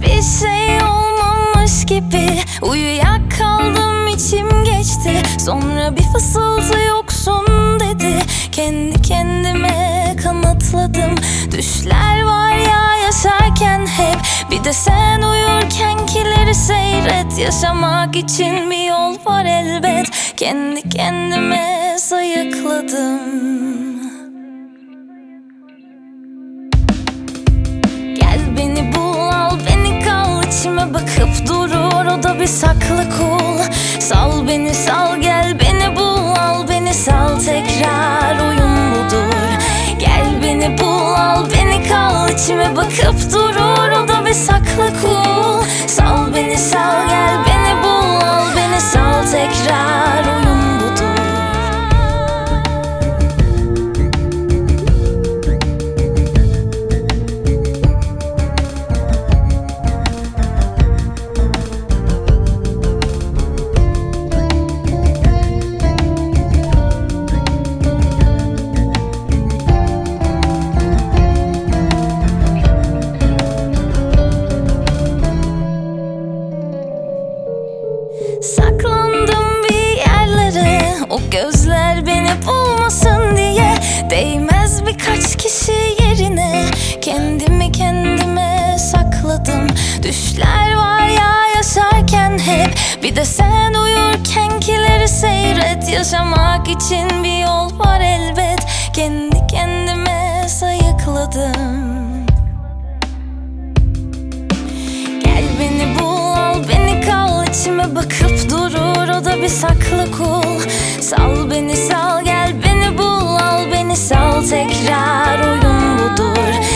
hiçbir şey olmamış gibi uyuyakaldım, içim geçti. Sonra bir fısıltı yoksun dedi. Kendi kendime kanıtladım. Düşler var ya yaşarken hep, bir de sen uyurkenkileri seyret. Yaşamak için bir yol var elbet. Kendi kendime sayıkladım. Gel beni bul, al beni, kal içime bakıp durur. O da bir saklı kul. Sal beni sal, gel beni bul, al beni, sal tekrar, oyun budur. Gel beni bul, al beni, kal içime bakıp durur. O da bir saklı kul. Sal beni sal, gel beni bul, al beni, sal tekrar, oyun budur. Saklandım bir yerlere, o gözler beni bulmasın diye. Değmez birkaç kişi yerine, kendimi kendime sakladım. Düşler var ya yaşarken hep, bir de sen uyurkenkileri seyret. Yaşamak için bir yol var elbet. Kendi kendime sayıkladım. Gel beni bul, al beni, kal içime bakıp durur. O da bir saklı kul. Sal beni sal, gel beni bul, al beni, sal tekrar, oyun budur.